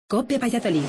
COPE Valladolid.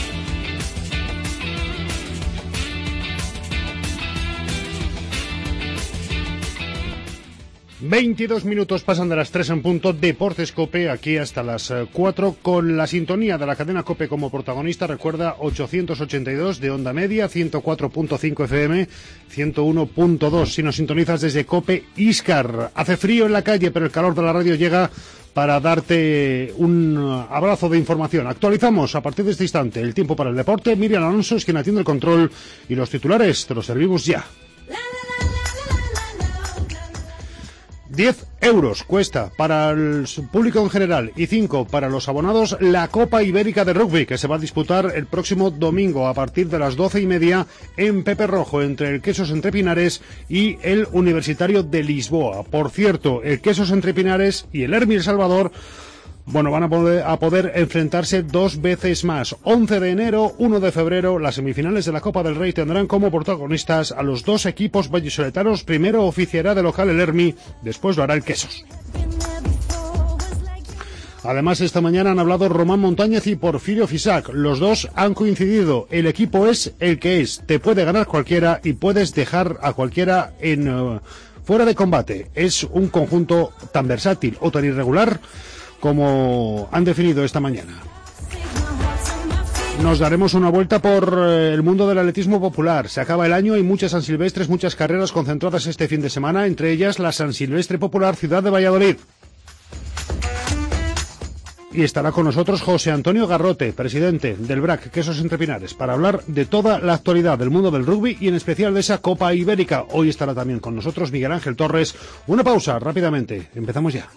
...22 pasan de las 3 en punto. Deportes COPE, aquí hasta las 4... con la sintonía de la cadena COPE como protagonista. Recuerda, 882 de onda media, 104.5 FM, 101.2... si nos sintonizas desde COPE Íscar. Hace frío en la calle, pero el calor de la radio llega para darte un abrazo de información. Actualizamos a partir de este instante el tiempo para el deporte. Miriam Alonso es quien atiende el control, y los titulares te los servimos ya. 10 euros cuesta para el público en general y 5 para los abonados la Copa Ibérica de Rugby, que se va a disputar el próximo domingo a partir de las 12:30 en Pepe Rojo, entre el Quesos Entre Pinares y el Universitario de Lisboa. Por cierto, el Quesos Entre Pinares y el Hermi El Salvador van a poder enfrentarse 2 veces más. 11 de enero, 1 de febrero, las semifinales de la Copa del Rey tendrán como protagonistas a los 2 equipos vallisoletanos. Primero oficiará de local el Hermi, después lo hará el Quesos. Además, esta mañana han hablado Román Montañez y Porfirio Fisac. Los dos han coincidido. El equipo es el que es. Te puede ganar cualquiera y puedes dejar a cualquiera fuera de combate. Es un conjunto tan versátil o tan irregular como han definido esta mañana. Nos daremos una vuelta por el mundo del atletismo popular. Se acaba el año y muchas San Silvestres, muchas carreras concentradas este fin de semana, entre ellas la San Silvestre Popular Ciudad de Valladolid. Y estará con nosotros José Antonio Garrote, presidente del BRAC Quesos Entre Pinares, para hablar de toda la actualidad del mundo del rugby y en especial de esa Copa Ibérica. Hoy estará también con nosotros Miguel Ángel Torres. Una pausa, rápidamente. Empezamos ya.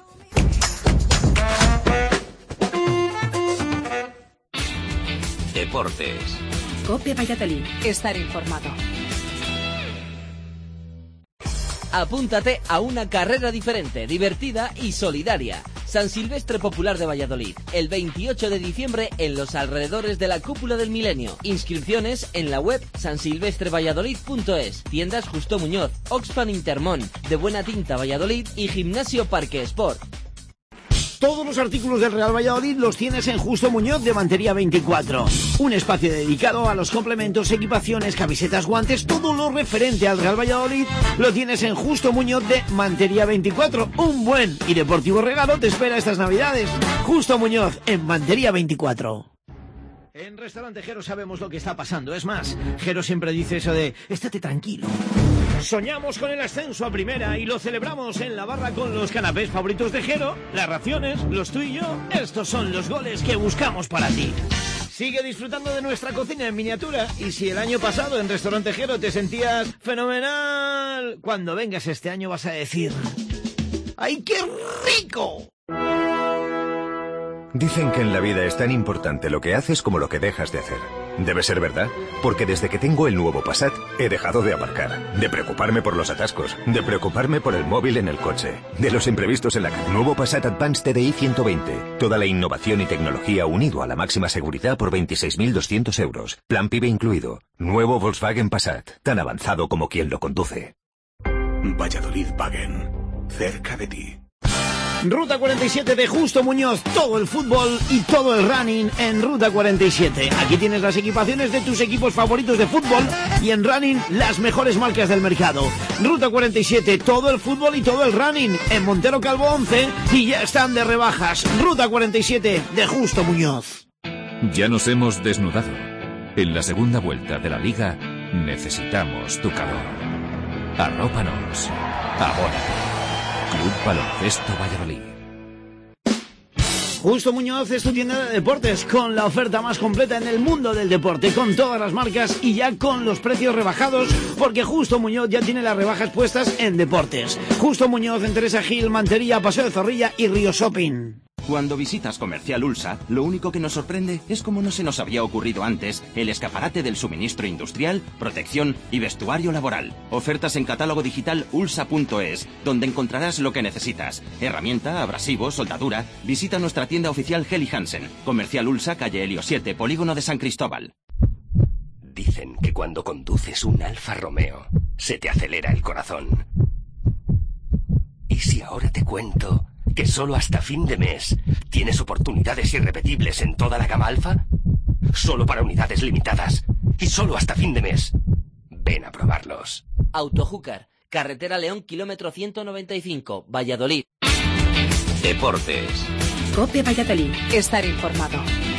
Deportes. COPE Valladolid. Estar informado. Apúntate a una carrera diferente, divertida y solidaria. San Silvestre Popular de Valladolid, el 28 de diciembre en los alrededores de la Cúpula del Milenio. Inscripciones en la web sansilvestrevalladolid.es. Tiendas Justo Muñoz, Oxfam Intermón, De Buena Tinta Valladolid y Gimnasio Parque Sport. Todos los artículos del Real Valladolid los tienes en Justo Muñoz de Mantería 24. Un espacio dedicado a los complementos, equipaciones, camisetas, guantes, todo lo referente al Real Valladolid lo tienes en Justo Muñoz de Mantería 24. Un buen y deportivo regalo te espera estas Navidades. Justo Muñoz en Mantería 24. En Restaurante Jero sabemos lo que está pasando. Es más, Jero siempre dice eso de estate tranquilo. Soñamos con el ascenso a primera y lo celebramos en la barra con los canapés favoritos de Jero, las raciones, los tú y yo. Estos son los goles que buscamos para ti. Sigue disfrutando de nuestra cocina en miniatura y si el año pasado en Restaurante Jero te sentías fenomenal, cuando vengas este año vas a decir ¡ay, qué rico! Dicen que en la vida es tan importante lo que haces como lo que dejas de hacer. Debe ser verdad, porque desde que tengo el nuevo Passat he dejado de aparcar, de preocuparme por los atascos, de preocuparme por el móvil en el coche, de los imprevistos en la calle. Nuevo Passat Advance TDI 120. Toda la innovación y tecnología unido a la máxima seguridad por 26.200 euros. Plan PIB incluido. Nuevo Volkswagen Passat, tan avanzado como quien lo conduce. Valladolid Wagen, cerca de ti. Ruta 47 de Justo Muñoz, todo el fútbol y todo el running en Ruta 47. Aquí tienes las equipaciones de tus equipos favoritos de fútbol y en running las mejores marcas del mercado. Ruta 47, todo el fútbol y todo el running en Montero Calvo 11 y ya están de rebajas. Ruta 47 de Justo Muñoz. Ya nos hemos desnudado. En la segunda vuelta de la Liga necesitamos tu calor. Arrópanos. Abónate. Club Baloncesto Valladolid. Justo Muñoz es tu tienda de deportes con la oferta más completa en el mundo del deporte, con todas las marcas y ya con los precios rebajados, porque Justo Muñoz ya tiene las rebajas puestas en deportes. Justo Muñoz en Teresa Gil, Mantería, Paseo de Zorrilla y Río Shopping. Cuando visitas Comercial Ulsa, lo único que nos sorprende es cómo no se nos había ocurrido antes el escaparate del suministro industrial, protección y vestuario laboral. Ofertas en catálogo digital ulsa.es, donde encontrarás lo que necesitas. Herramienta, abrasivos, soldadura. Visita nuestra tienda oficial Heli Hansen. Comercial Ulsa, calle Helio 7, Polígono de San Cristóbal. Dicen que cuando conduces un Alfa Romeo, se te acelera el corazón. ¿Y si ahora te cuento que solo hasta fin de mes tienes oportunidades irrepetibles en toda la gama Alfa? Solo para unidades limitadas y solo hasta fin de mes. Ven a probarlos. Autojúcar, carretera León, kilómetro 195, Valladolid. Deportes. COPE Valladolid. Estar informado.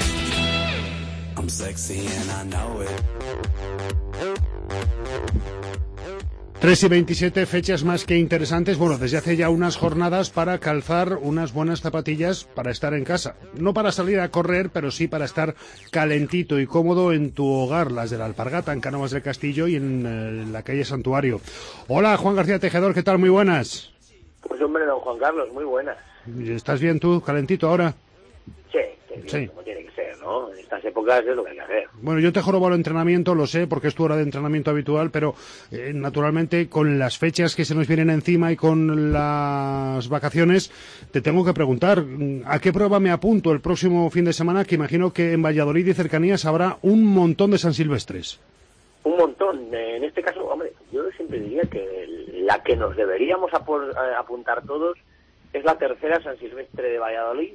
3:27, fechas más que interesantes. Bueno, desde hace ya unas jornadas para calzar unas buenas zapatillas para estar en casa. No para salir a correr, pero sí para estar calentito y cómodo en tu hogar. Las de la Alpargata, en Cánovas del Castillo y en la calle Santuario. Hola, Juan García Tejedor, ¿qué tal? Muy buenas. Pues hombre, don Juan Carlos, muy buenas. ¿Estás bien tú, calentito ahora? Sí, bien, sí. Como tiene que ser, ¿no? En estas épocas es lo que hay que hacer. Bueno, yo te jorobo el entrenamiento, lo sé, porque es tu hora de entrenamiento habitual, pero naturalmente con las fechas que se nos vienen encima y con las vacaciones, te tengo que preguntar, ¿a qué prueba me apunto el próximo fin de semana? Que imagino que en Valladolid y cercanías habrá un montón de San Silvestres. Un montón. En este caso, hombre, yo siempre diría que la que nos deberíamos apuntar todos es la tercera San Silvestre de Valladolid.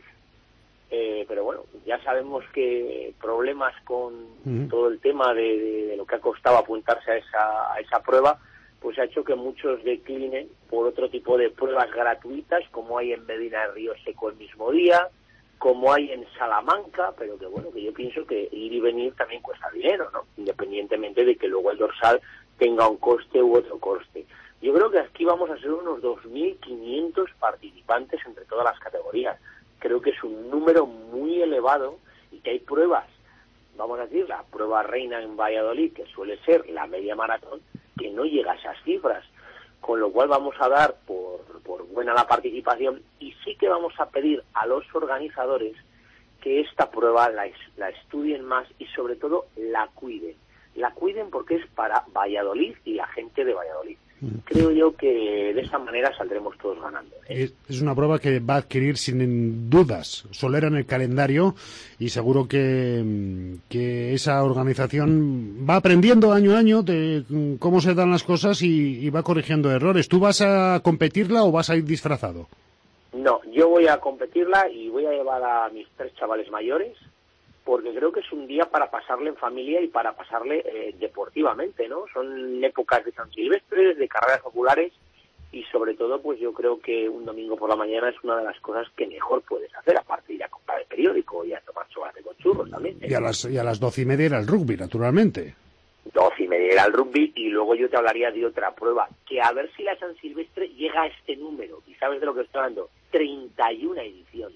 Pero bueno, ya sabemos que problemas con todo el tema de lo que ha costado apuntarse a esa prueba, pues ha hecho que muchos declinen por otro tipo de pruebas gratuitas, como hay en Medina del Río Seco el mismo día, como hay en Salamanca, pero que bueno, que yo pienso que ir y venir también cuesta dinero, ¿no? Independientemente de que luego el dorsal tenga un coste u otro coste. Yo creo que aquí vamos a ser unos 2.500 participantes entre todas las categorías. Creo que es un número muy elevado y que hay pruebas, vamos a decir, la prueba reina en Valladolid, que suele ser la media maratón, que no llega a esas cifras, con lo cual vamos a dar por buena la participación y sí que vamos a pedir a los organizadores que esta prueba la estudien más y sobre todo la cuiden porque es para Valladolid y la gente de Valladolid. Creo yo que de esa manera saldremos todos ganando. Es una prueba que va a adquirir sin dudas solera en el calendario y seguro que esa organización va aprendiendo año a año de cómo se dan las cosas y va corrigiendo errores. ¿Tú vas a competirla o vas a ir disfrazado? No, yo voy a competirla y voy a llevar a mis 3 chavales mayores, porque creo que es un día para pasarle en familia y para pasarle deportivamente, ¿no? Son épocas de San Silvestre, de carreras populares y sobre todo, pues yo creo que un domingo por la mañana es una de las cosas que mejor puedes hacer, aparte de ir a comprar el periódico y a tomar chocolate con churros también. Y a las 12:30 era el rugby, naturalmente. 12:30 era el rugby y luego yo te hablaría de otra prueba, que a ver si la San Silvestre llega a este número, y sabes de lo que estoy hablando, 31 edición.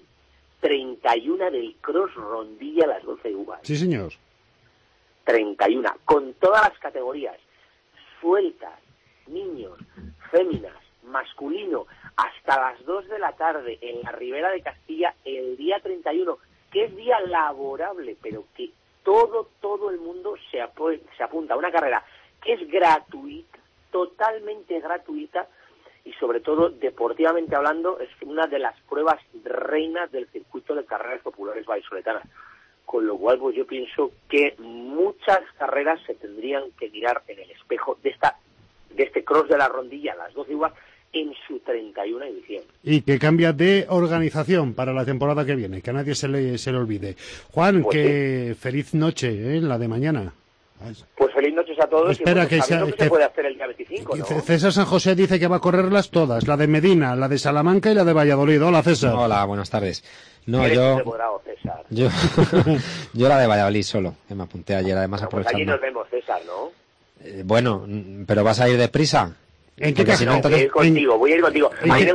31 del Cross Rondilla las 12 uvas. Sí, señor. 31, con todas las categorías, sueltas, niños, féminas, masculino, hasta las 2 de la tarde en la Ribera de Castilla el día 31, que es día laborable, pero que todo el mundo se apunta a una carrera que es gratuita, totalmente gratuita, y sobre todo, deportivamente hablando, es una de las pruebas reinas del circuito de carreras populares vallisoletanas. Con lo cual, pues yo pienso que muchas carreras se tendrían que mirar en el espejo de este Cross de la Rondilla, las 12 uvas, en su 31 edición. Y que cambia de organización para la temporada que viene, que a nadie se le olvide. Juan, pues que feliz noche, la de mañana. Pues feliz noches a todos. Espera, y bueno, que se puede hacer el día 25, ¿no? César San José dice que va a correrlas todas, la de Medina, la de Salamanca y la de Valladolid. Hola, César. Hola, buenas tardes. No, César? yo la de Valladolid solo, que me apunté ayer, además pues aprovechando. allí nos vemos, César, ¿no? Bueno, pero ¿vas a ir deprisa? ¿En qué caso? No, voy a ir contigo.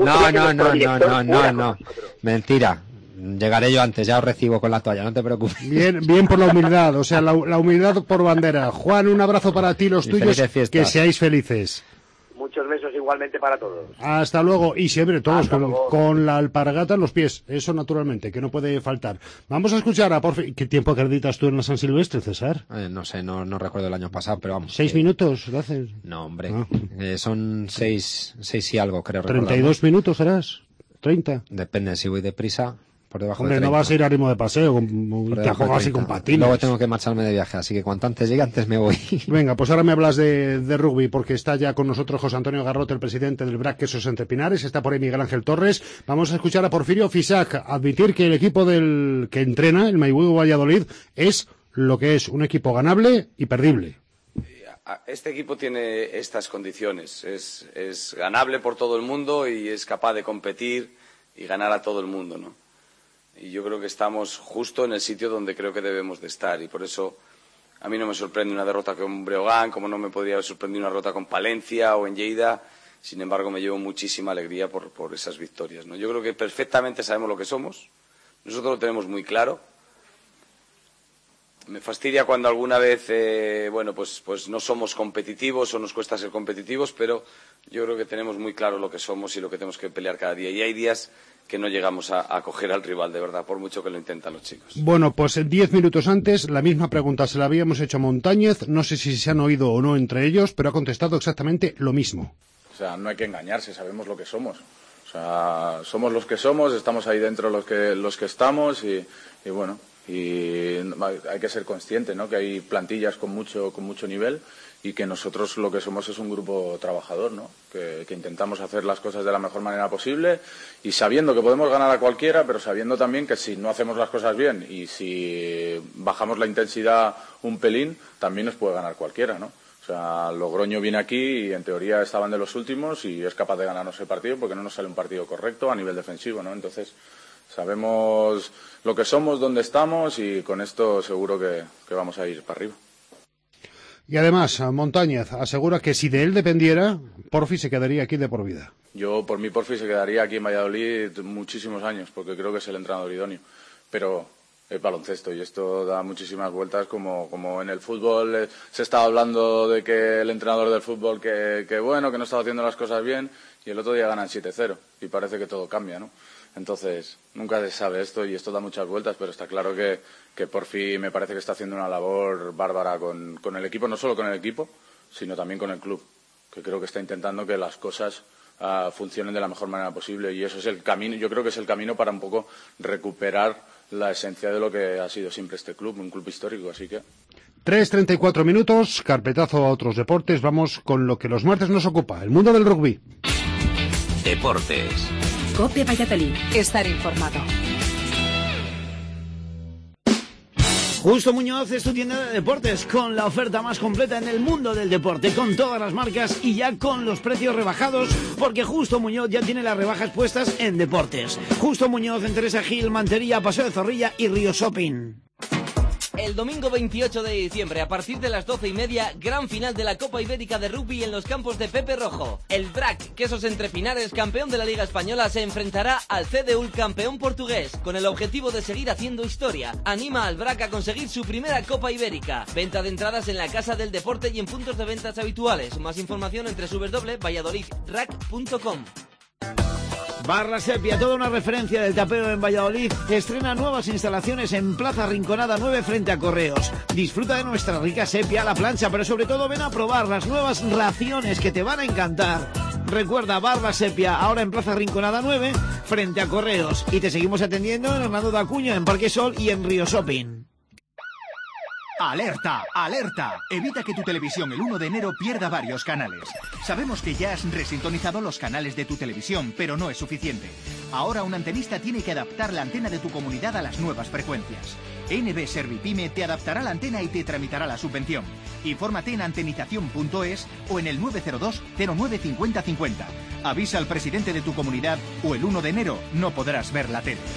No. Mentira. Llegaré yo antes, ya os recibo con la toalla, no te preocupes. Bien por la humildad, o sea, la humildad por bandera. Juan, un abrazo para ti, los tuyos, que seáis felices. Muchos besos igualmente para todos. Hasta luego, y siempre todos con la alpargata en los pies, eso naturalmente, que no puede faltar. Vamos a escuchar a Porfi. ¿Qué tiempo acreditas tú en la San Silvestre, César? No sé, no recuerdo el año pasado, pero vamos. 6 minutos, ¿lo haces? No, hombre, son 6 y algo, creo. 32 minutos serás, 30. Depende, si voy deprisa. por debajo Hombre, de 30. no vas a ir a ritmo de paseo, te juegas así con patines. Luego tengo que marcharme de viaje, así que cuanto antes llegue, antes me voy. Venga, pues ahora me hablas de rugby, porque está ya con nosotros José Antonio Garrote, el presidente del BRAC Quesos Entre Pinares, está por ahí Miguel Ángel Torres. Vamos a escuchar a Porfirio Fisac admitir que el equipo del que entrena, el Maibugo Valladolid, es lo que es, un equipo ganable y perdible. Este equipo tiene estas condiciones, es ganable por todo el mundo y es capaz de competir y ganar a todo el mundo, ¿no? Y yo creo que estamos justo en el sitio donde creo que debemos de estar, y por eso a mí no me sorprende una derrota con Breogán, como no me podría sorprender una derrota con Palencia o en Lleida. Sin embargo, me llevo muchísima alegría por esas victorias, ¿no? Yo creo que perfectamente sabemos lo que somos, nosotros lo tenemos muy claro. Me fastidia cuando alguna vez, pues no somos competitivos o nos cuesta ser competitivos, pero yo creo que tenemos muy claro lo que somos y lo que tenemos que pelear cada día. Y hay días que no llegamos a coger al rival, de verdad, por mucho que lo intentan los chicos. Bueno, pues 10 minutos antes, la misma pregunta se la habíamos hecho a Montañez, no sé si se han oído o no entre ellos, pero ha contestado exactamente lo mismo. O sea, no hay que engañarse, sabemos lo que somos. O sea, somos los que somos, estamos ahí dentro los que estamos y bueno... Y hay que ser consciente, ¿no?, que hay plantillas con mucho nivel y que nosotros lo que somos es un grupo trabajador, ¿no?, que intentamos hacer las cosas de la mejor manera posible y sabiendo que podemos ganar a cualquiera, pero sabiendo también que si no hacemos las cosas bien y si bajamos la intensidad un pelín, también nos puede ganar cualquiera, ¿no? O sea, Logroño viene aquí y en teoría estaban de los últimos y es capaz de ganarnos el partido porque no nos sale un partido correcto a nivel defensivo, ¿no? Entonces, sabemos lo que somos, dónde estamos y con esto seguro que vamos a ir para arriba. Y además, Montañez asegura que si de él dependiera, Porfi se quedaría aquí de por vida. Yo, por mí, Porfi se quedaría aquí en Valladolid muchísimos años porque creo que es el entrenador idóneo. Pero es baloncesto y esto da muchísimas vueltas como en el fútbol. Se estaba hablando de que el entrenador del fútbol que no estaba haciendo las cosas bien y el otro día ganan 7-0 y parece que todo cambia, ¿no? Entonces, nunca se sabe esto y esto da muchas vueltas, pero está claro que Porfi me parece que está haciendo una labor bárbara con el equipo, no solo con el equipo, sino también con el club, que creo que está intentando que las cosas funcionen de la mejor manera posible y eso es el camino, yo creo que es el camino para un poco recuperar la esencia de lo que ha sido siempre este club, un club histórico, así que... 3:34 minutos, carpetazo a otros deportes, vamos con lo que los martes nos ocupa, el mundo del rugby. Deportes. COPE Valladolid. Estar informado. Justo Muñoz es tu tienda de deportes con la oferta más completa en el mundo del deporte, con todas las marcas y ya con los precios rebajados, porque Justo Muñoz ya tiene las rebajas puestas en deportes. Justo Muñoz en Teresa Gil, Mantería, Paseo de Zorrilla y Río Shopping. El domingo 28 de diciembre, a partir de las 12:30, gran final de la Copa Ibérica de Rugby en los campos de Pepe Rojo. El BRAC Quesos Entre Pinares, campeón de la Liga Española, se enfrentará al CDU, campeón portugués, con el objetivo de seguir haciendo historia. Anima al BRAC a conseguir su primera Copa Ibérica. Venta de entradas en la Casa del Deporte y en puntos de ventas habituales. Más información en www.valladolidrac.com. Bar La Sepia, toda una referencia del tapeo en Valladolid, estrena nuevas instalaciones en Plaza Rinconada 9 frente a Correos. Disfruta de nuestra rica sepia a la plancha, pero sobre todo ven a probar las nuevas raciones que te van a encantar. Recuerda, Bar La Sepia, ahora en Plaza Rinconada 9 frente a Correos. Y te seguimos atendiendo en Hernando de Acuña, en Parque Sol y en Río Shopping. ¡Alerta! ¡Alerta! Evita que tu televisión el 1 de enero pierda varios canales. Sabemos que ya has resintonizado los canales de tu televisión, pero no es suficiente. Ahora un antenista tiene que adaptar la antena de tu comunidad a las nuevas frecuencias. NB Servipyme te adaptará la antena y te tramitará la subvención. Infórmate en antenización.es o en el 902 09 50 50. Avisa al presidente de tu comunidad o el 1 de enero no podrás ver la tele.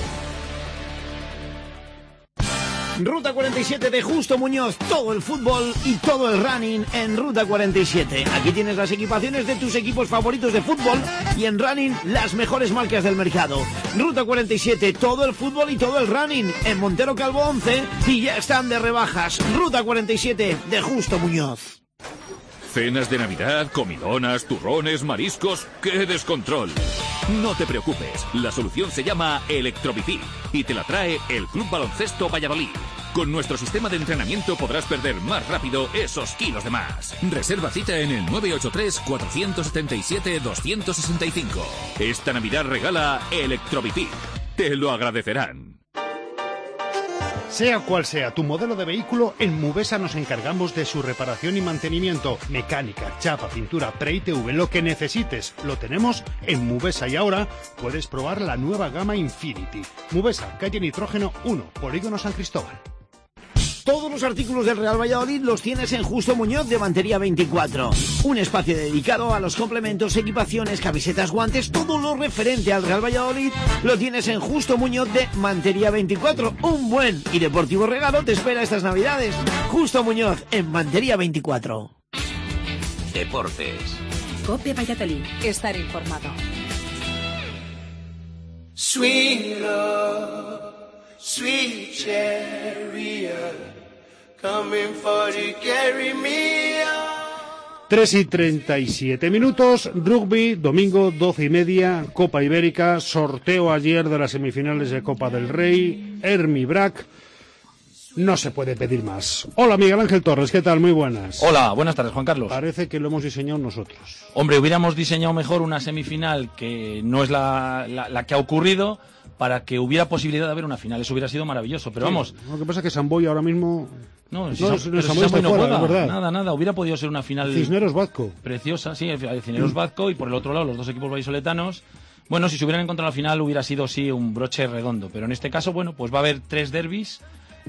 Ruta 47 de Justo Muñoz, todo el fútbol y todo el running en Ruta 47. Aquí tienes las equipaciones de tus equipos favoritos de fútbol y en running las mejores marcas del mercado. Ruta 47, todo el fútbol y todo el running en Montero Calvo 11 y ya están de rebajas. Ruta 47 de Justo Muñoz. Cenas de Navidad, comidonas, turrones, mariscos... ¡Qué descontrol! No te preocupes, la solución se llama Electrovipí y te la trae el Club Baloncesto Valladolid. Con nuestro sistema de entrenamiento podrás perder más rápido esos kilos de más. Reserva cita en el 983-477-265. Esta Navidad regala Electrovipí. Te lo agradecerán. Sea cual sea tu modelo de vehículo, en Mubesa nos encargamos de su reparación y mantenimiento. Mecánica, chapa, pintura, pre-ITV, lo que necesites, lo tenemos en Mubesa. Y ahora puedes probar la nueva gama Infinity. Mubesa, calle Nitrógeno 1, Polígono San Cristóbal. Todos los artículos del Real Valladolid los tienes en Justo Muñoz de Mantería 24. Un espacio dedicado a los complementos, equipaciones, camisetas, guantes, todo lo referente al Real Valladolid lo tienes en Justo Muñoz de Mantería 24. Un buen y deportivo regalo te espera estas Navidades. Justo Muñoz en Mantería 24. Deportes. COPE Valladolid. Estar informado. Sweet love, sweet chariot, coming for to carry me on. 3:37, rugby, domingo 12:30, Copa Ibérica, sorteo ayer de las semifinales de Copa del Rey, Hermi Brac. No se puede pedir más. Hola, Miguel Ángel Torres, ¿qué tal? Muy buenas. Hola, buenas tardes, Juan Carlos. Parece que lo hemos diseñado nosotros. Hombre, hubiéramos diseñado mejor una semifinal que no es la que ha ocurrido, para que hubiera posibilidad de haber una final. Eso hubiera sido maravilloso, pero sí, vamos. Lo que pasa es que Samboy ahora mismo... No, Samboy no juega, juega, nada. Hubiera podido ser una final... Cisneros-Vazco. Preciosa, sí, Cisneros-Vazco, y por el otro lado los dos equipos vallisoletanos. Bueno, si se hubieran encontrado en la final hubiera sido, sí, un broche redondo. Pero en este caso, bueno, pues va a haber 3 derbis...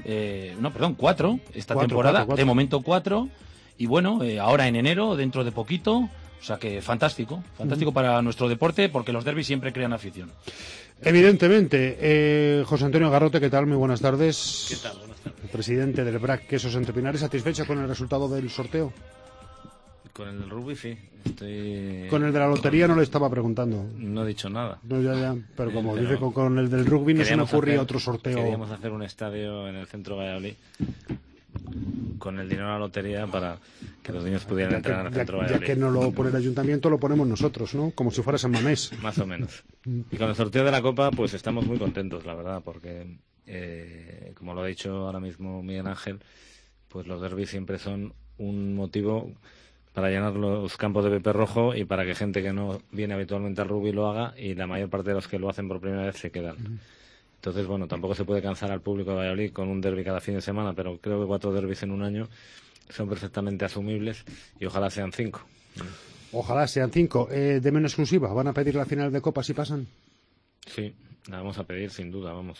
4 esta temporada, de momento 4, y bueno, ahora en enero, dentro de poquito, o sea que fantástico para nuestro deporte, porque los derbis siempre crean afición. Evidentemente. José Antonio Garrote, ¿qué tal? Muy buenas tardes. ¿Qué tal? Buenas tardes. El presidente del BRAC Quesos Entre Pinares, ¿satisfecho con el resultado del sorteo? Con el del rugby, sí. Con el de la lotería no le estaba preguntando. No he dicho nada. No, ya. Pero como dice con el del rugby no se me ocurría otro sorteo. Queríamos hacer un estadio en el centro de Valladolid con el dinero de la lotería para que los niños pudieran entrar al centro de Valladolid. Ya que no lo pone el ayuntamiento, lo ponemos nosotros, ¿no? Como si fuera San Mamés. Más o menos. Y con el sorteo de la Copa, pues estamos muy contentos, la verdad, porque, como lo ha dicho ahora mismo Miguel Ángel, pues los derbis siempre son un motivo para llenar los campos de Pepe Rojo y para que gente que no viene habitualmente al rugby lo haga, y la mayor parte de los que lo hacen por primera vez se quedan. Entonces, bueno, tampoco se puede cansar al público de Valladolid con un derbi cada fin de semana, pero creo que 4 derbis en un año son perfectamente asumibles y ojalá sean 5. Ojalá sean 5. De menos exclusiva, ¿van a pedir la final de Copa si pasan? Sí, la vamos a pedir sin duda, vamos.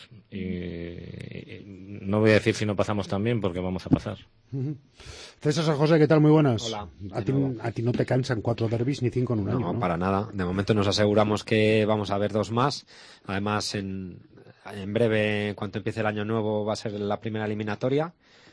Y no voy a decir si no pasamos también, porque vamos a pasar. César San José, ¿qué tal? Muy buenas. Hola. A ti no te cansan 4 derbis ni 5 en un año, ¿no? No, para nada. De momento nos aseguramos que vamos a ver 2 más. Además, en breve, en cuanto empiece el año nuevo, va a ser la primera eliminatoria.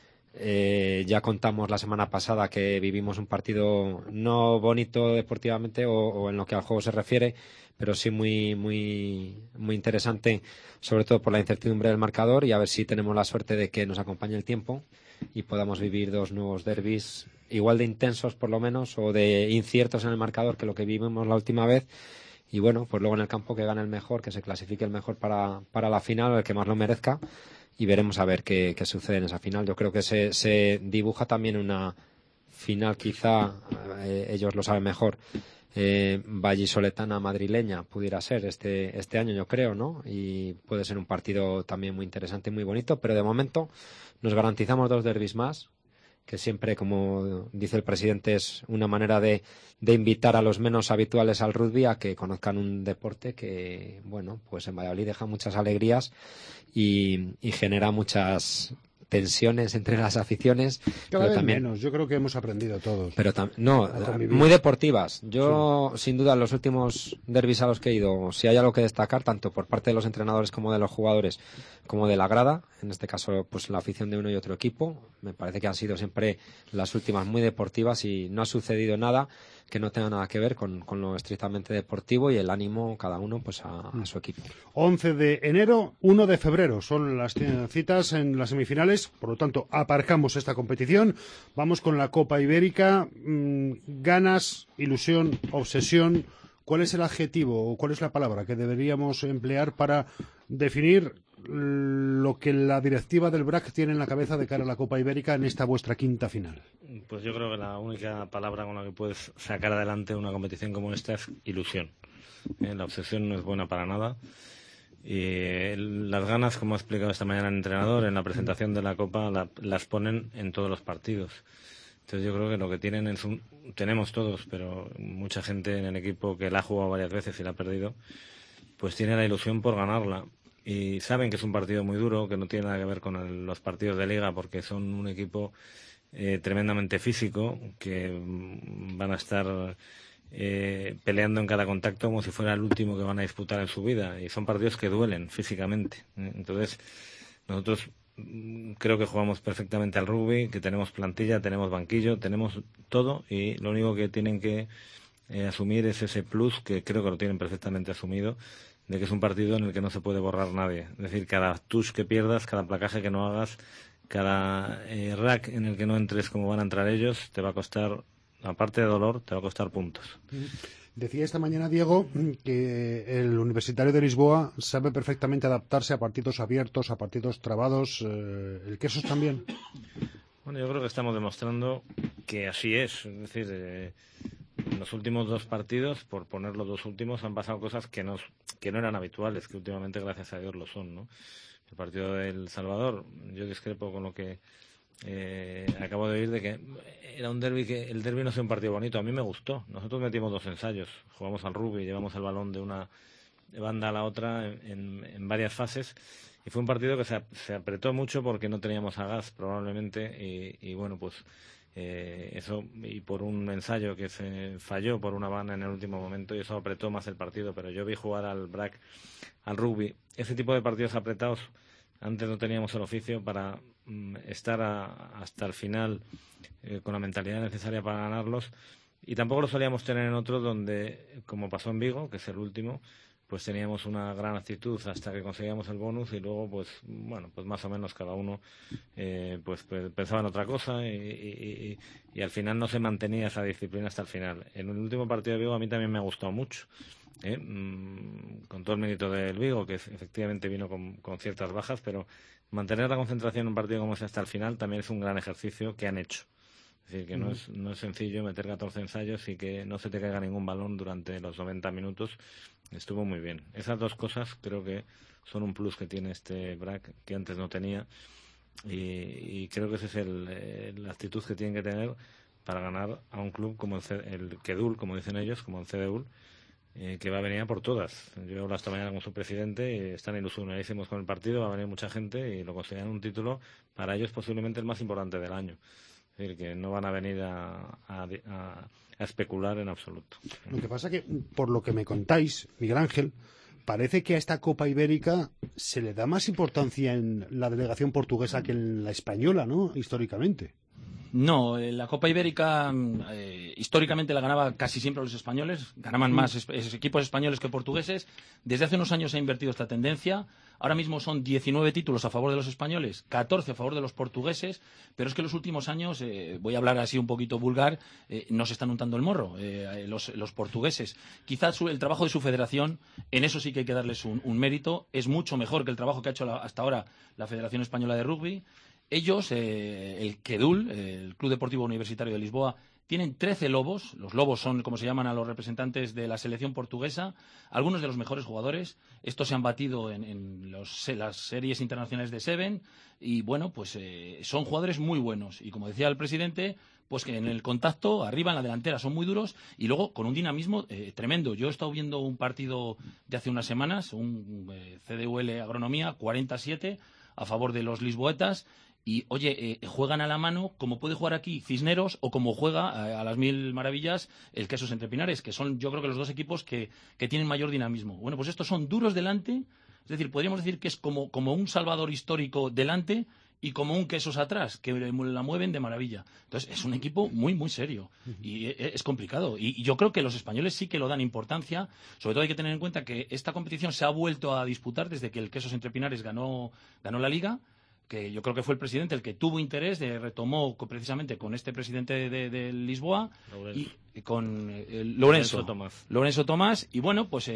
Ya contamos la semana pasada que vivimos un partido no bonito deportivamente o en lo que al juego se refiere, pero sí muy interesante, sobre todo por la incertidumbre del marcador, y a ver si tenemos la suerte de que nos acompañe el tiempo y podamos vivir 2 nuevos derbis igual de intensos por lo menos, o de inciertos en el marcador que lo que vivimos la última vez. Y bueno, pues luego en el campo que gane el mejor, que se clasifique el mejor para la final, o el que más lo merezca, y veremos a ver qué sucede en esa final. Yo creo que se dibuja también una final, quizá ellos lo saben mejor, vallisoletana madrileña pudiera ser este año, yo creo, ¿no? Y puede ser un partido también muy interesante y muy bonito, pero de momento nos garantizamos 2 derbis más, que siempre, como dice el presidente, es una manera de invitar a los menos habituales al rugby a que conozcan un deporte que, bueno, pues en Valladolid deja muchas alegrías y genera muchas tensiones entre las aficiones. Cada vez también, menos, yo creo que hemos aprendido todos. Pero muy deportivas. Yo, sí, sin duda, en los últimos derbis a los que he ido, si hay algo que destacar, tanto por parte de los entrenadores como de los jugadores, como de la grada, en este caso pues la afición de uno y otro equipo, me parece que han sido siempre las últimas muy deportivas, y no ha sucedido nada que no tenga nada que ver con lo estrictamente deportivo y el ánimo cada uno pues a su equipo. 11 de enero, 1 de febrero son las citas en las semifinales, por lo tanto aparcamos esta competición, vamos con la Copa Ibérica. Ganas, ilusión, obsesión, ¿cuál es el adjetivo o cuál es la palabra que deberíamos emplear para definir lo que la directiva del BRAC tiene en la cabeza de cara a la Copa Ibérica en esta vuestra quinta final? Pues yo creo que la única palabra con la que puedes sacar adelante una competición como esta es ilusión. La obsesión no es buena para nada, Y las ganas, como ha explicado esta mañana el entrenador, en la presentación de la Copa las ponen en todos los partidos. Entonces yo creo que lo que tienen tenemos todos, pero mucha gente en el equipo que la ha jugado varias veces y la ha perdido, pues tiene la ilusión por ganarla. Y saben que es un partido muy duro, que no tiene nada que ver con los partidos de Liga, porque son un equipo tremendamente físico, que van a estar peleando en cada contacto como si fuera el último que van a disputar en su vida, y son partidos que duelen físicamente. Entonces nosotros creo que jugamos perfectamente al rugby, que tenemos plantilla, tenemos banquillo, tenemos todo, y lo único que tienen que asumir es ese plus, que creo que lo tienen perfectamente asumido, de que es un partido en el que no se puede borrar nadie. Es decir, cada touch que pierdas, cada placaje que no hagas, cada rack en el que no entres como van a entrar ellos, te va a costar, aparte de dolor, te va a costar puntos. Decía esta mañana Diego que el Universitario de Lisboa sabe perfectamente adaptarse a partidos abiertos, a partidos trabados. ¿El Quesos también? Bueno, yo creo que estamos demostrando que así es. Es decir, en los últimos 2 partidos, por poner los 2 últimos, han pasado cosas que no eran habituales, que últimamente, gracias a Dios, lo son, ¿no? El partido del Salvador, yo discrepo con lo que acabo de oír, de que era un derbi, que el derbi no es un partido bonito. A mí me gustó. Nosotros metimos 2 ensayos, jugamos al rugby, llevamos el balón de una banda a la otra en varias fases, y fue un partido que se apretó mucho porque no teníamos a gas probablemente, y bueno, pues eso, y por un ensayo que se falló por una banda en el último momento, y eso apretó más el partido. Pero yo vi jugar al BRAC, al rugby, ese tipo de partidos apretados. Antes no teníamos el oficio para estar hasta el final con la mentalidad necesaria para ganarlos, y tampoco lo solíamos tener en otros donde, como pasó en Vigo, que es el último, pues teníamos una gran actitud hasta que conseguíamos el bonus, y luego pues bueno, pues más o menos cada uno pues pensaba en otra cosa, y al final no se mantenía esa disciplina hasta el final. En el último partido de Vigo a mí también me ha gustado mucho, con todo el mérito del Vigo, que efectivamente vino con ciertas bajas, pero mantener la concentración en un partido como ese hasta el final también es un gran ejercicio que han hecho. Es decir, que no es sencillo meter 14 ensayos y que no se te caiga ningún balón durante los 90 minutos. Estuvo muy bien. Esas 2 cosas creo que son un plus que tiene este BRAC, que antes no tenía, y creo que esa es la actitud que tienen que tener para ganar a un club como el Kedul, como dicen ellos, como el CDUL, que va a venir a por todas. Yo he hablado esta mañana con su presidente y están ilusionadísimos con el partido, va a venir mucha gente y lo consideran un título para ellos posiblemente el más importante del año. Es decir, que no van a venir a especular en absoluto. Lo que pasa que, por lo que me contáis, Miguel Ángel, parece que a esta Copa Ibérica se le da más importancia en la delegación portuguesa que en la española, ¿no? Históricamente. No, la Copa Ibérica históricamente la ganaba casi siempre los españoles, ganaban más equipos españoles que portugueses. Desde hace unos años se ha invertido esta tendencia. Ahora mismo son 19 títulos a favor de los españoles, 14 a favor de los portugueses, pero es que los últimos años, voy a hablar así un poquito vulgar, no se están untando el morro los portugueses. Quizás el trabajo de su federación, en eso sí que hay que darles un mérito, es mucho mejor que el trabajo que ha hecho hasta ahora la Federación Española de Rugby. Ellos, el Kedul, el Club Deportivo Universitario de Lisboa, tienen 13 lobos. Los lobos son, como se llaman a los representantes de la selección portuguesa, algunos de los mejores jugadores. Estos se han batido en las series internacionales de Seven, y bueno, pues son jugadores muy buenos. Y como decía el presidente, pues que en el contacto, arriba en la delantera, son muy duros, y luego con un dinamismo tremendo. Yo he estado viendo un partido de hace unas semanas, un CDUL Agronomía 47 a favor de los lisboetas. Y, oye, juegan a la mano como puede jugar aquí Cisneros o como juega a las mil maravillas el Quesos Entre Pinares, que son, yo creo que los 2 equipos que tienen mayor dinamismo. Bueno, pues estos son duros delante, es decir, podríamos decir que es como un Salvador histórico delante y como un Quesos atrás, que la mueven de maravilla. Entonces, es un equipo muy, muy serio y es complicado. Y yo creo que los españoles sí que lo dan importancia. Sobre todo hay que tener en cuenta que esta competición se ha vuelto a disputar desde que el Quesos Entre Pinares ganó la Liga, que yo creo que fue el presidente el que tuvo interés, retomó precisamente con este presidente de Lisboa y con Lorenzo Tomás, y bueno, pues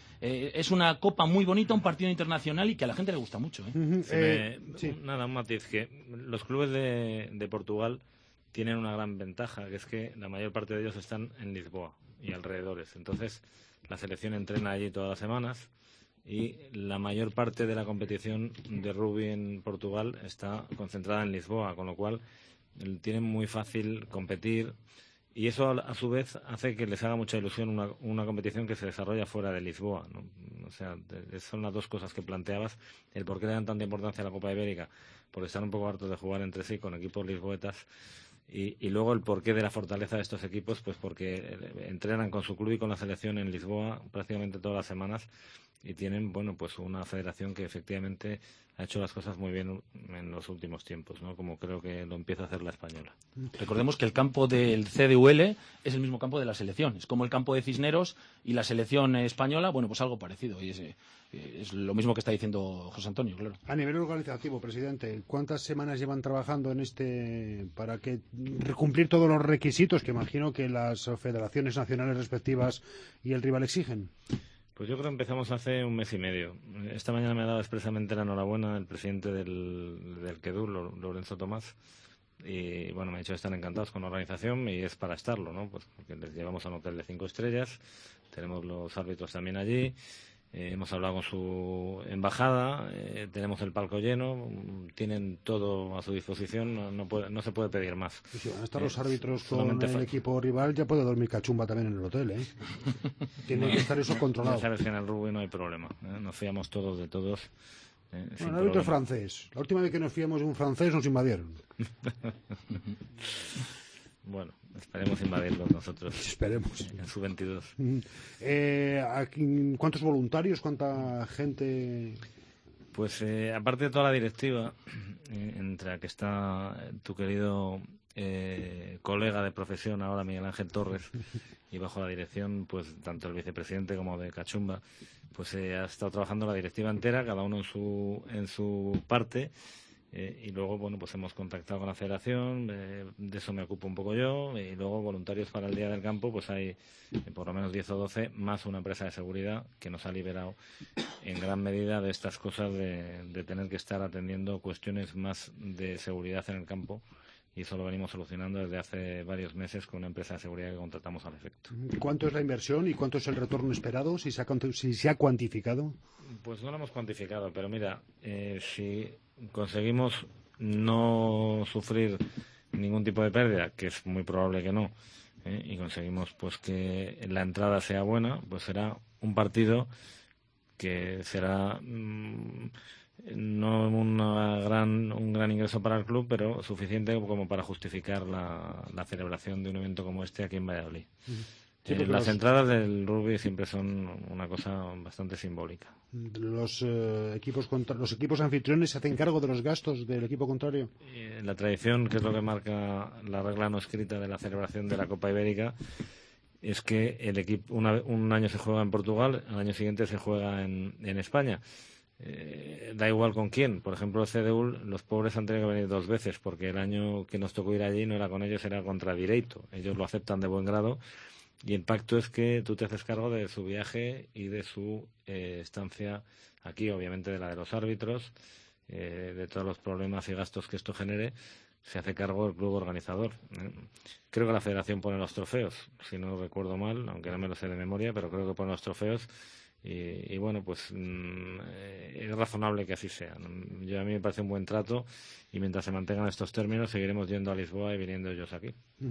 es una copa muy bonita, un partido internacional y que a la gente le gusta mucho. Nada, un matiz, que los clubes de Portugal tienen una gran ventaja, que es que la mayor parte de ellos están en Lisboa y alrededores. Entonces la selección entrena allí todas las semanas, y la mayor parte de la competición de rugby en Portugal está concentrada en Lisboa, con lo cual tienen muy fácil competir, y eso a su vez hace que les haga mucha ilusión una competición que se desarrolla fuera de Lisboa, ¿no? O sea, son las dos cosas que planteabas. El por qué le dan tanta importancia a la Copa Ibérica, porque están un poco hartos de jugar entre sí con equipos lisboetas. Y luego el porqué de la fortaleza de estos equipos, pues porque entrenan con su club y con la selección en Lisboa prácticamente todas las semanas, y tienen, bueno, pues una federación que efectivamente ha hecho las cosas muy bien en los últimos tiempos, ¿no? Como creo que lo empieza a hacer la española. Recordemos que el campo del CDUL es el mismo campo de la selección, es como el campo de Cisneros y la selección española, bueno, pues algo parecido, y es lo mismo que está diciendo José Antonio, claro. A nivel organizativo, presidente, ¿cuántas semanas llevan trabajando en para que cumplir todos los requisitos que imagino que las federaciones nacionales respectivas y el rival exigen? Pues yo creo que empezamos hace un mes y medio. Esta mañana me ha dado expresamente la enhorabuena el presidente del QEDU, Lorenzo Tomás, y bueno, me ha dicho que están encantados con la organización, y es para estarlo, ¿no? Pues porque les llevamos a un hotel de 5 estrellas, tenemos los árbitros también allí, hemos hablado con su embajada, tenemos el palco lleno, tienen todo a su disposición, no se puede pedir más. Y si van a estar los árbitros con el equipo rival, ya puede dormir cachumba también en el hotel, ¿eh? Tiene que estar eso controlado. Ya sabes que en el rugby no hay problema, nos fiamos todos de todos. Bueno, el árbitro es francés. La última vez que nos fiamos de un francés nos invadieron. Bueno, esperemos invadirlos nosotros. Esperemos. En su 22. ¿Cuántos voluntarios? ¿Cuánta gente? Pues aparte de toda la directiva, entre la que está tu querido colega de profesión ahora, Miguel Ángel Torres, y bajo la dirección, pues tanto el vicepresidente como de Cachumba, pues ha estado trabajando la directiva entera, cada uno en su parte. Y luego, bueno, pues hemos contactado con la federación, de eso me ocupo un poco yo, y luego voluntarios para el día del campo, pues hay por lo menos 10 o 12, más una empresa de seguridad que nos ha liberado en gran medida de estas cosas de tener que estar atendiendo cuestiones más de seguridad en el campo, y eso lo venimos solucionando desde hace varios meses con una empresa de seguridad que contratamos al efecto. ¿Cuánto es la inversión y cuánto es el retorno esperado, si se ha cuantificado? Pues no lo hemos cuantificado, pero mira, si conseguimos no sufrir ningún tipo de pérdida, que es muy probable que no, y conseguimos pues que la entrada sea buena, pues será un partido que será no un gran ingreso para el club, pero suficiente como para justificar la celebración de un evento como este aquí en Valladolid. Sí, las entradas del rugby siempre son una cosa bastante simbólica. ¿Los equipos anfitriones se hacen cargo de los gastos del equipo contrario? La tradición, que es lo que marca la regla no escrita de la celebración de la Copa Ibérica, es que el equipo un año se juega en Portugal, al año siguiente se juega en España. Da igual con quién. Por ejemplo, el CDU, los pobres han tenido que venir 2 veces, porque el año que nos tocó ir allí no era con ellos, era contra Direito. Ellos lo aceptan de buen grado. Y el pacto es que tú te haces cargo de su viaje y de su estancia aquí, obviamente de la de los árbitros, de todos los problemas y gastos que esto genere, se hace cargo el club organizador. Creo que la federación pone los trofeos, si no recuerdo mal, aunque no me lo sé de memoria, pero creo que pone los trofeos. Y bueno, pues es razonable que así sea. A mí me parece un buen trato, y mientras se mantengan estos términos seguiremos yendo a Lisboa y viniendo ellos aquí.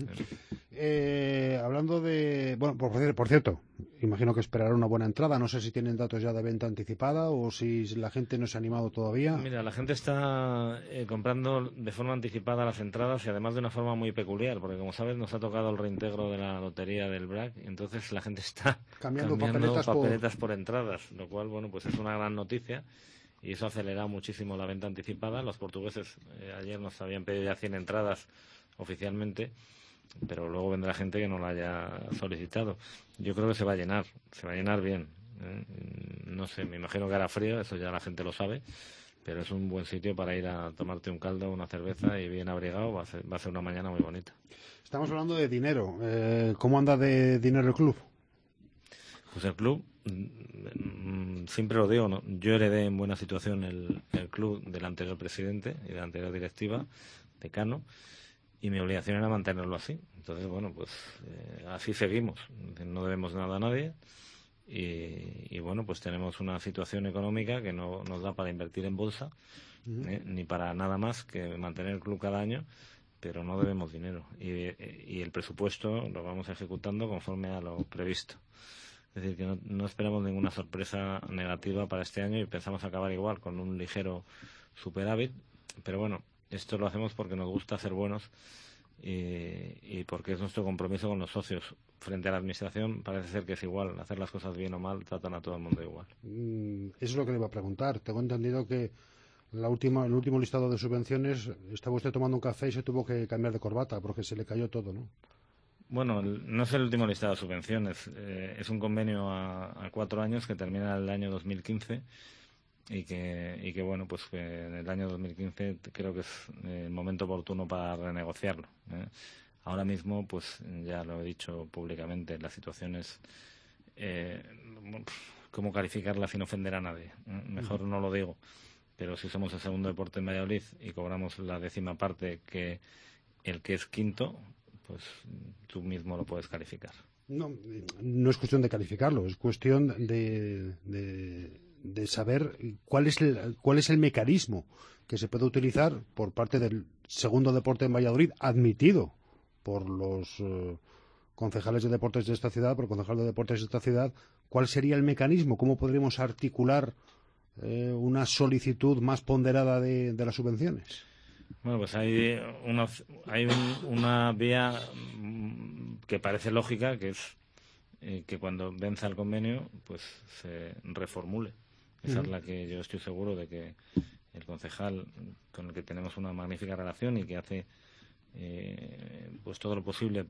Hablando de... Bueno, por cierto, imagino que esperará una buena entrada. No sé si tienen datos ya de venta anticipada o si la gente no se ha animado todavía. Mira, la gente está comprando de forma anticipada las entradas, y además de una forma muy peculiar, porque como sabes nos ha tocado el reintegro de la lotería del BRAC, entonces la gente está cambiando papeletas por entradas, lo cual, bueno, pues es una gran noticia, y eso ha acelerado muchísimo la venta anticipada. Los portugueses ayer nos habían pedido ya 100 entradas oficialmente, pero luego vendrá gente que no la haya solicitado. Yo creo que se va a llenar bien. No sé, me imagino que hará frío, eso ya la gente lo sabe, pero es un buen sitio para ir a tomarte un caldo, una cerveza, y bien abrigado. Va a ser una mañana muy bonita. Estamos hablando de dinero. ¿Cómo anda de dinero el club? Pues el club, siempre lo digo, ¿no? Yo heredé en buena situación el club del anterior presidente y de la anterior directiva, de Cano, y mi obligación era mantenerlo así. Entonces, bueno, pues así seguimos. No debemos nada a nadie, y bueno, pues tenemos una situación económica que no nos da para invertir en bolsa, ni para nada más que mantener el club cada año, pero no debemos dinero y el presupuesto lo vamos ejecutando conforme a lo previsto. Es decir, que no esperamos ninguna sorpresa negativa para este año y pensamos acabar igual, con un ligero superávit, pero bueno, esto lo hacemos porque nos gusta ser buenos y porque es nuestro compromiso con los socios. Frente a la administración parece ser que es igual, hacer las cosas bien o mal, tratan a todo el mundo igual. Eso es lo que le iba a preguntar. Tengo entendido que el último listado de subvenciones, estaba usted tomando un café y se tuvo que cambiar de corbata porque se le cayó todo, ¿no? Bueno, no es el último listado de subvenciones, es un convenio a 4 años que termina el año 2015 y que bueno, pues que en el año 2015 creo que es el momento oportuno para renegociarlo. Ahora mismo, pues ya lo he dicho públicamente, la situación es ¿cómo calificarla sin ofender a nadie? Mejor no lo digo, pero si somos el segundo deporte en Valladolid y cobramos la 10ª parte que el que es quinto, pues tú mismo lo puedes calificar. No es cuestión de calificarlo, es cuestión de saber cuál es el mecanismo que se puede utilizar por parte del segundo deporte en Valladolid, admitido por los concejales de deportes de esta ciudad, por el concejal de deportes de esta ciudad. ¿Cuál sería el mecanismo? ¿Cómo podríamos articular una solicitud más ponderada de las subvenciones? Bueno, pues hay una vía que parece lógica, que es que cuando venza el convenio, pues se reformule. Esa es la que yo estoy seguro de que el concejal, con el que tenemos una magnífica relación y que hace pues todo lo posible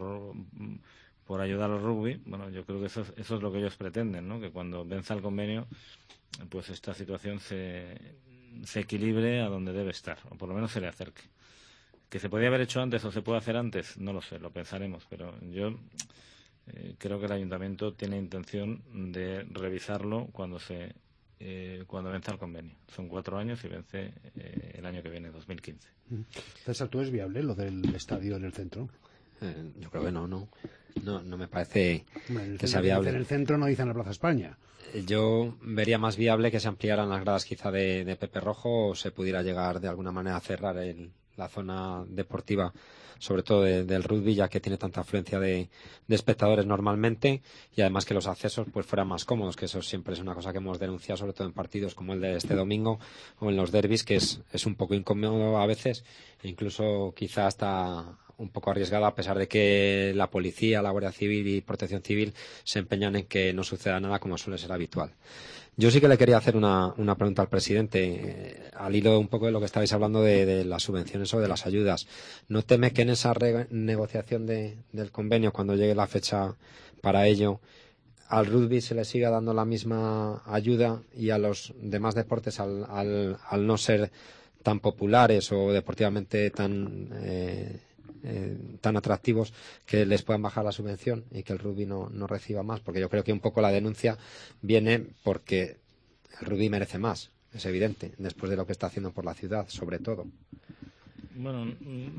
por ayudar al rugby, bueno, yo creo que eso es lo que ellos pretenden, ¿no? Que cuando venza el convenio, pues esta situación se equilibre a donde debe estar, o por lo menos se le acerque. ¿Que se podía haber hecho antes o se puede hacer antes? No lo sé, lo pensaremos, pero yo creo que el ayuntamiento tiene intención de revisarlo cuando venza el convenio. Son 4 años y vence el año que viene, 2015. César, ¿tú es viable lo del estadio en el centro? Yo creo que no me parece que sea En viable. el centro no dicen la Plaza España. Yo vería más viable que se ampliaran las gradas quizá de Pepe Rojo o se pudiera llegar de alguna manera a cerrar la zona deportiva, sobre todo del rugby, ya que tiene tanta afluencia de espectadores normalmente, y además que los accesos pues fueran más cómodos, que eso siempre es una cosa que hemos denunciado, sobre todo en partidos como el de este domingo o en los derbis, que es un poco incómodo a veces, e incluso quizá hasta un poco arriesgado, a pesar de que la policía, la Guardia Civil y Protección Civil se empeñan en que no suceda nada, como suele ser habitual. Yo sí que le quería hacer una pregunta al presidente, al hilo un poco de lo que estabais hablando de las subvenciones o de las ayudas. ¿No teme que en esa negociación del convenio, cuando llegue la fecha para ello, al rugby se le siga dando la misma ayuda y a los demás deportes, al no ser tan populares o deportivamente tan atractivos, que les puedan bajar la subvención y que el rugby no reciba más? Porque yo creo que un poco la denuncia viene porque el rugby merece más, es evidente, después de lo que está haciendo por la ciudad, sobre todo. Bueno,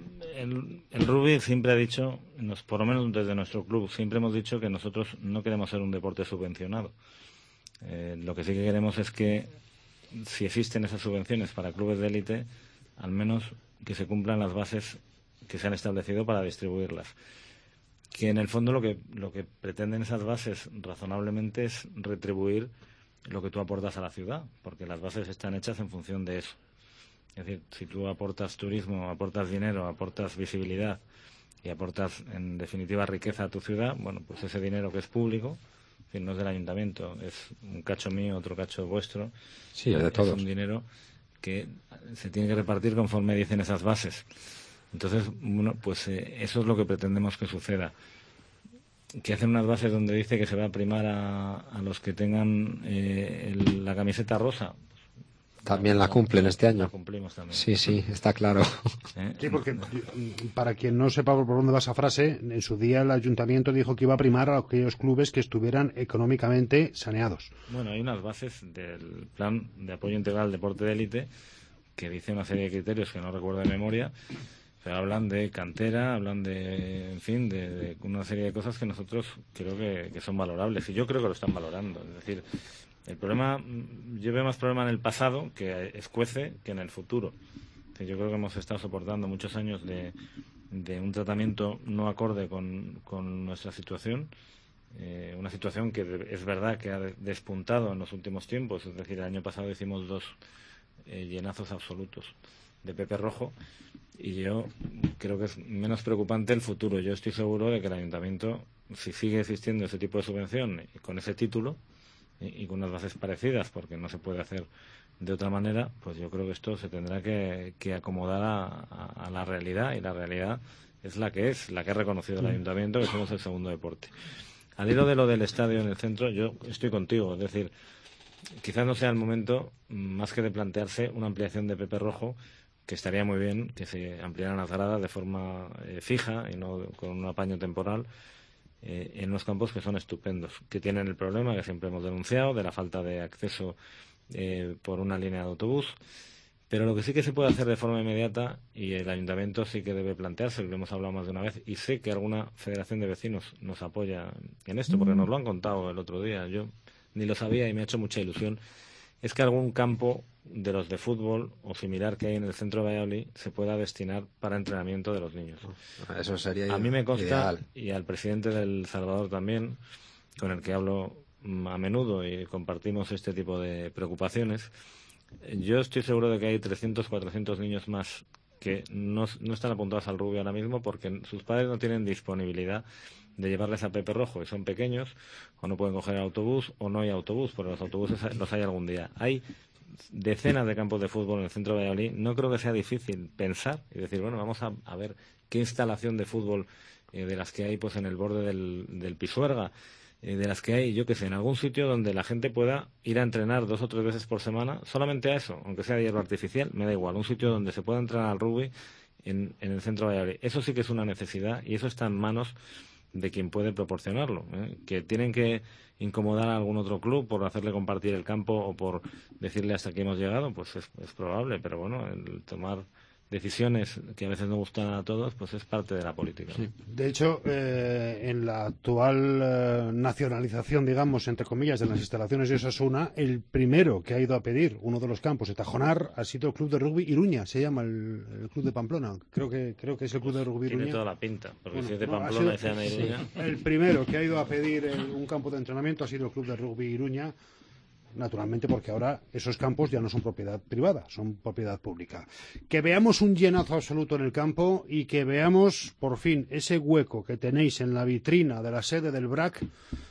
el rugby siempre ha dicho, por lo menos desde nuestro club, siempre hemos dicho que nosotros no queremos ser un deporte subvencionado. Lo que sí que queremos es que, si existen esas subvenciones para clubes de élite, al menos que se cumplan las bases que se han establecido para distribuirlas. Que en el fondo lo que pretenden esas bases razonablemente es retribuir lo que tú aportas a la ciudad, porque las bases están hechas en función de eso. Es decir, si tú aportas turismo, aportas dinero, aportas visibilidad y aportas en definitiva riqueza a tu ciudad, bueno, pues ese dinero que es público, es decir, no es del ayuntamiento, es un cacho mío, otro cacho vuestro, sí, es de todos. Es un dinero que se tiene que repartir conforme dicen esas bases. Entonces, bueno, pues eso es lo que pretendemos que suceda. Que hacen unas bases donde dice que se va a primar a los que tengan la camiseta rosa. También la cumplen este año. La cumplimos también. Sí, está claro. Sí, porque para quien no sepa por dónde va esa frase, en su día el ayuntamiento dijo que iba a primar a aquellos clubes que estuvieran económicamente saneados. Bueno, hay unas bases del Plan de Apoyo Integral al Deporte de Élite que dice una serie de criterios que no recuerdo de memoria, Pero hablan de cantera, hablan de, en fin, de una serie de cosas que nosotros creo que son valorables, y yo creo que lo están valorando. Es decir, el problema, yo veo más problema en el pasado que escuece que en el futuro. Yo creo que hemos estado soportando muchos años de un tratamiento no acorde con nuestra situación, una situación que es verdad que ha despuntado en los últimos tiempos. Es decir, el año pasado hicimos 2 llenazos absolutos de Pepe Rojo, y yo creo que es menos preocupante el futuro. Yo estoy seguro de que el ayuntamiento, si sigue existiendo ese tipo de subvención con ese título y con unas bases parecidas, porque no se puede hacer de otra manera, pues yo creo que esto se tendrá que acomodar a la realidad, y la realidad es la que ha reconocido el ayuntamiento, que somos el segundo deporte. Al hilo de lo del estadio en el centro, yo estoy contigo. Es decir, quizás no sea el momento más que de plantearse una ampliación de Pepe Rojo, que estaría muy bien que se ampliaran las gradas de forma fija y no con un apaño temporal, en los campos que son estupendos, que tienen el problema que siempre hemos denunciado de la falta de acceso por una línea de autobús. Pero lo que sí que se puede hacer de forma inmediata, y el ayuntamiento sí que debe plantearse, lo hemos hablado más de una vez, y sé que alguna federación de vecinos nos apoya en esto, porque nos lo han contado el otro día, yo ni lo sabía y me ha hecho mucha ilusión, es que algún campo de los de fútbol o similar que hay en el centro de Valladolid se pueda destinar para entrenamiento de los niños. Eso sería a mí me consta, ideal. Y al presidente del Salvador también, con el que hablo a menudo y compartimos este tipo de preocupaciones, yo estoy seguro de que hay 300, 400 niños más que no están apuntados al Rugby ahora mismo porque sus padres no tienen disponibilidad de llevarles a Pepe Rojo, y son pequeños, o no pueden coger el autobús, o no hay autobús, porque los autobuses los hay algún día. Hay decenas de campos de fútbol en el centro de Valladolid. No creo que sea difícil pensar y decir, bueno, vamos a ver qué instalación de fútbol de las que hay pues en el borde del Pisuerga, de las que hay, yo que sé, en algún sitio donde la gente pueda ir a entrenar 2 o 3 veces por semana, solamente a eso, aunque sea de hierba artificial, me da igual, un sitio donde se pueda entrenar al rugby en el centro de Valladolid. Eso sí que es una necesidad, y eso está en manos de quien puede proporcionarlo, que tienen que incomodar a algún otro club por hacerle compartir el campo o por decirle hasta aquí hemos llegado, pues es probable, pero bueno, el tomar decisiones que a veces no gustan a todos, pues es parte de la política. Sí. De hecho, en la actual nacionalización, digamos, entre comillas, de las instalaciones de Osasuna, el primero que ha ido a pedir uno de los campos de Tajonar ha sido el Club de Rugby Iruña, se llama el Club de Pamplona. Creo que es el Club de Rugby Iruña. Tiene toda la pinta, porque si es de no, Pamplona y se llama Iruña. Sí. El primero que ha ido a pedir un campo de entrenamiento ha sido el Club de Rugby Iruña. Naturalmente, porque ahora esos campos ya no son propiedad privada, son propiedad pública. Que veamos un llenazo absoluto en el campo y que veamos, por fin, ese hueco que tenéis en la vitrina de la sede del BRAC,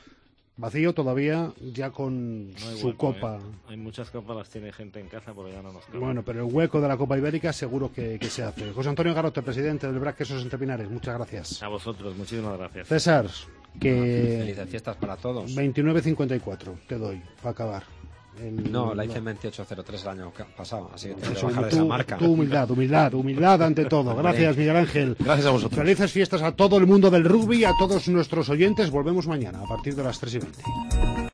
vacío todavía, ya con su hueco, copa. Hay muchas copas, las tiene gente en casa porque ya no nos cabe. Bueno, pero el hueco de la Copa Ibérica seguro que se hace. José Antonio Garrote, presidente del BRAC Quesos Entre Pinares, muchas gracias. A vosotros, muchísimas gracias. César, que... Felices fiestas para todos. 29.54 te doy, para acabar. No, la hice en 28.03 el año pasado, así que tengo que Eso, bajar esa marca. Tu humildad ante todo. Gracias, Miguel Ángel. Gracias a vosotros. Felices fiestas a todo el mundo del rugby, a todos nuestros oyentes. Volvemos mañana a partir de las 3:20.